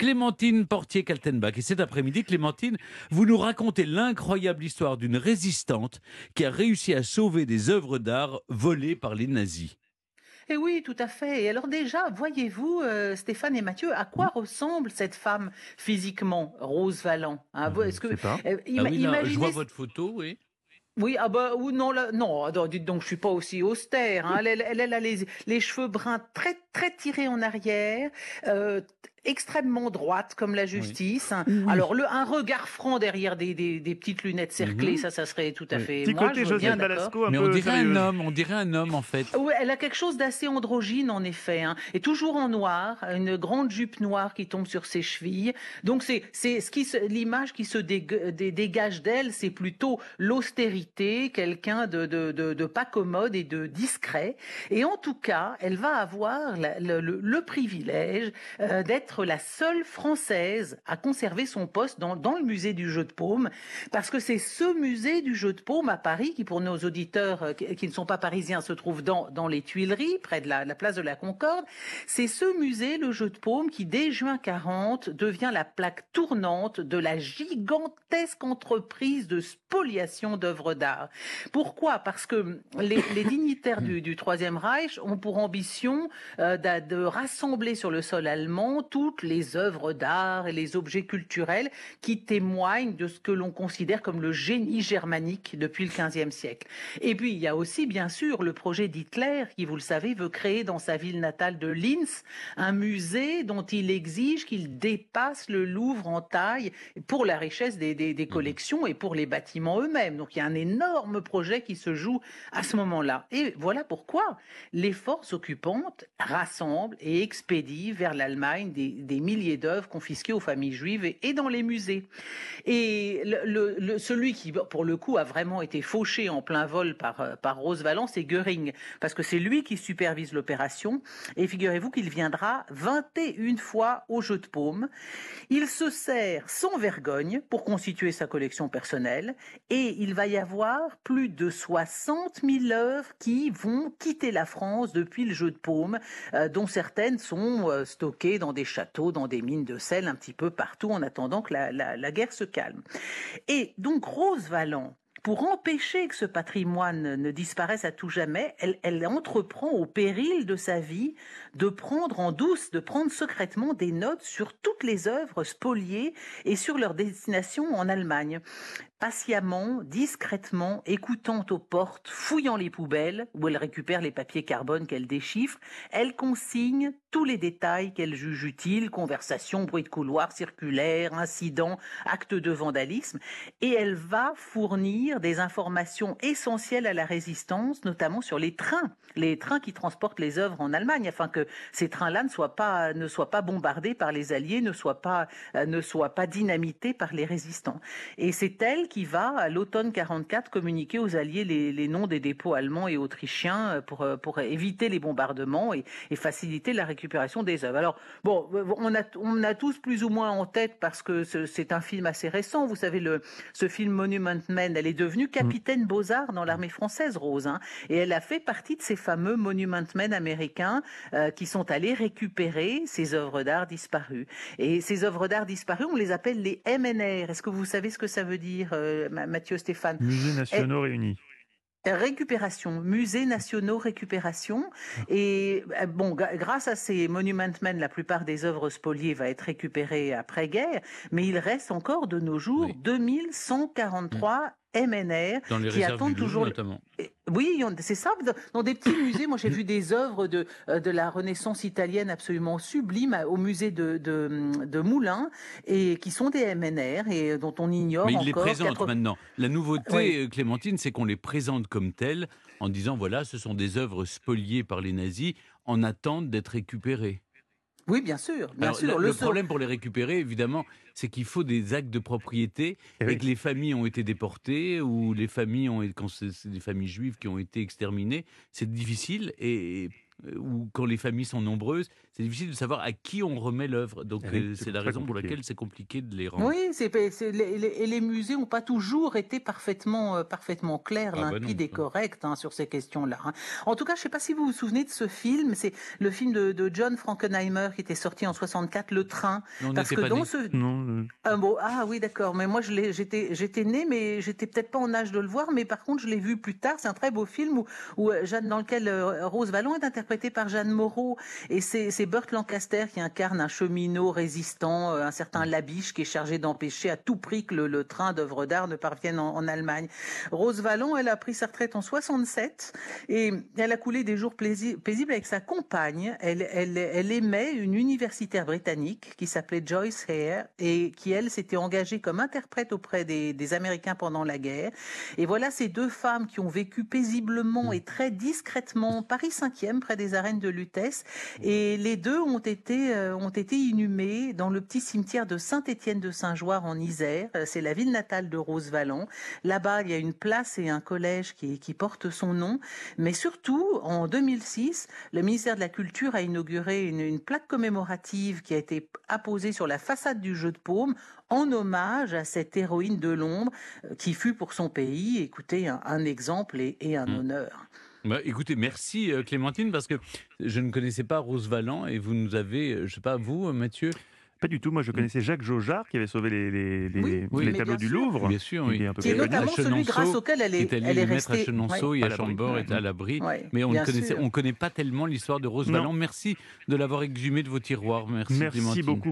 Clémentine Portier-Kaltenbach. Et cet après-midi, Clémentine, vous nous racontez l'incroyable histoire d'une résistante qui a réussi à sauver des œuvres d'art volées par les nazis. Et oui, tout à fait. Et alors déjà, voyez-vous, Stéphane et Mathieu, à Hmm. quoi ressemble cette femme physiquement, Rose Valland, hein, Je ne est-ce que sais pas. Ah oui, là, je vois imaginez. votre photo, oui. Oui, ah bah ou non, là, non, attends, dites donc, je suis pas aussi austère, hein. Elle a les cheveux bruns très très tirés en arrière, extrêmement droite comme la Oui. justice, hein. Oui. Alors un regard franc derrière des petites lunettes cerclées, Mhm. ça serait tout à Oui. fait Petit moi, côté je veux bien, Josiane d'accord. Balasco, un Mais on peu dirait un sérieuse. homme, en fait. Oui, elle a quelque chose d'assez androgyne en effet, hein. Et toujours en noir, une grande jupe noire qui tombe sur ses chevilles. Donc l'image qui se dégage d'elle, c'est plutôt l'austérité, quelqu'un de pas commode et de discret. Et en tout cas, elle va avoir le privilège d'être la seule Française à conserver son poste dans le musée du jeu de paume, parce que c'est ce musée du jeu de paume à Paris qui, pour nos auditeurs qui ne sont pas parisiens, se trouve dans les Tuileries, près de la place de la Concorde. C'est ce musée, le jeu de paume, qui dès juin 40 devient la plaque tournante de la gigantesque entreprise de spoliation d'œuvres d'art. Pourquoi? Parce que les dignitaires du Troisième Reich ont pour ambition de rassembler sur le sol allemand toutes les œuvres d'art et les objets culturels qui témoignent de ce que l'on considère comme le génie germanique depuis le XVe siècle. Et puis, il y a aussi, bien sûr, le projet d'Hitler qui, vous le savez, veut créer dans sa ville natale de Linz un musée dont il exige qu'il dépasse le Louvre en taille pour la richesse des Mhm. collections et pour les bâtiments eux-mêmes. Donc, il y a un énorme projet qui se joue à ce moment-là. Et voilà pourquoi les forces occupantes rassemblent et expédient vers l'Allemagne des milliers d'œuvres confisquées aux familles juives et dans les musées. Et celui qui, pour le coup, a vraiment été fauché en plein vol par Rose Valland, c'est Göring, parce que c'est lui qui supervise l'opération. Et figurez-vous qu'il viendra 21 fois au jeu de paume. Il se sert sans vergogne pour constituer sa collection personnelle, et il va y avoir plus de 60 000 œuvres qui vont quitter la France depuis le jeu de paume, dont certaines sont stockées dans des châteaux, dans des mines de sel, un petit peu partout, en attendant que la guerre se calme. Et donc Rose Valland, pour empêcher que ce patrimoine ne disparaisse à tout jamais, elle entreprend au péril de sa vie de prendre en douce, de prendre secrètement des notes sur toutes les œuvres spoliées et sur leur destination en Allemagne. Patiemment, discrètement, écoutant aux portes, fouillant les poubelles, où elle récupère les papiers carbone qu'elle déchiffre, elle consigne tous les détails qu'elle juge utiles, conversations, bruits de couloir, circulaires, incidents, actes de vandalisme, et elle va fournir des informations essentielles à la résistance, notamment sur les trains qui transportent les œuvres en Allemagne, afin que ces trains-là ne soient pas bombardés par les Alliés, ne soient pas dynamités par les résistants. Et c'est elle qui va, à l'automne 44, communiquer aux Alliés les noms des dépôts allemands et autrichiens pour éviter les bombardements et faciliter la récupération des œuvres. Alors, bon, on a tous plus ou moins en tête, parce que c'est un film assez récent, vous savez, ce film Monument Men, elle est devenue Mm. capitaine Beaux-Arts dans l'armée française, Rose, hein, et elle a fait partie de ces fameux Monument Men américains qui sont allés récupérer ces œuvres d'art disparues. Et ces œuvres d'art disparues, on les appelle les MNR. Est-ce que vous savez ce que ça veut dire, Mathieu, Stéphane? Musées Et- nationaux réunis. Récupération, musées nationaux récupération. Et bon, grâce à ces Monument Men, la plupart des œuvres spoliées va être récupérées après-guerre, mais il reste encore de nos jours Oui. 2143 MNR Dans les qui réserves du attendent Louvre, toujours. notamment. Oui, c'est ça. Dans des petits musées, moi j'ai vu des œuvres de la Renaissance italienne absolument sublimes au musée de Moulins, et qui sont des MNR et dont on Mais ignore il les encore présente maintenant. La Oui. nouveauté, Clémentine, c'est qu'on les présente comme telles, en disant, voilà, ce sont des œuvres spoliées par les nazis en attente d'être récupérées. Oui, bien sûr, bien Alors, sûr. le problème pour les récupérer, évidemment, c'est qu'il faut des actes de propriété Eh et oui. que les familles ont été déportées ou les familles quand c'est des familles juives qui ont été exterminées, c'est difficile et ou quand les familles sont nombreuses, c'est difficile de savoir à qui on remet l'œuvre. Donc Oui, c'est la très raison pour compliqué. laquelle c'est compliqué de les rendre. Oui, et les musées n'ont pas toujours été parfaitement clairs, Ah bah non. limpides et corrects sur ces questions-là. En tout cas, je ne sais pas si vous vous souvenez de ce film. C'est le film de John Frankenheimer qui était sorti en 64, Le Train. Non, on Parce n'était que pas dans nés. ce Non, ah oui, d'accord. Mais moi, j'étais née, mais j'étais peut-être pas en âge de le voir. Mais par contre, je l'ai vu plus tard. C'est un très beau film dans lequel Rose Vallon est interprétée par Jeanne Moreau. Et c'est Burt Lancaster qui incarne un cheminot résistant, un certain Labiche, qui est chargé d'empêcher à tout prix que le train d'œuvres d'art ne parvienne en Allemagne. Rose Vallon, elle a pris sa retraite en 67 et elle a coulé des jours paisibles avec sa compagne. Elle aimait une universitaire britannique qui s'appelait Joyce Hare et qui, elle, s'était engagée comme interprète auprès des Américains pendant la guerre. Et voilà ces deux femmes qui ont vécu paisiblement et très discrètement Paris 5e, près des arènes de Lutèce. Et les deux ont été inhumées dans le petit cimetière de Saint-Étienne-de-Saint-Joire en Isère. C'est la ville natale de Rose Vallon. Là-bas, il y a une place et un collège qui portent son nom. Mais surtout, en 2006, le ministère de la Culture a inauguré une plaque commémorative qui a été apposée sur la façade du Jeu de Paume en hommage à cette héroïne de l'ombre qui fut pour son pays, écoutez, un exemple et un honneur. Bah, écoutez, merci Clémentine, parce que je ne connaissais pas Rose Valland et vous nous avez, je sais pas, vous Mathieu. pas du tout. Moi, je connaissais Jacques Jaujard qui avait sauvé les mais tableaux bien du sûr. Louvre. Bien sûr, oui. Qui est un peu Qui est plus connu. notamment celui grâce auquel elle qui est allé est les mettre à restée. Chenonceau et à à l'abri. Chambord est à l'abri. Ouais, Mais on bien ne connaissait, sûr. on connaît pas tellement l'histoire de Rose Non. Valland. Merci de l'avoir exhumé de vos tiroirs. Merci Merci Clémentine. beaucoup.